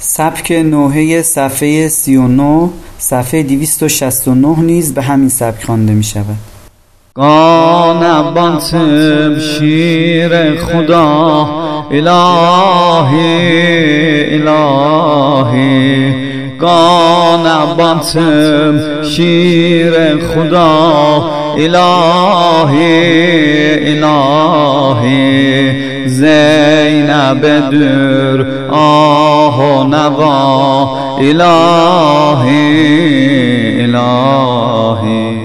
سبک نوحه صفحه 39 صفحه 269 نیز به همین سبک خوانده می شود. قانبانتم شیر خدا الهی الهی قانبانتم شیر خدا الهی الهی زینب دور آه و نوا الهی الهی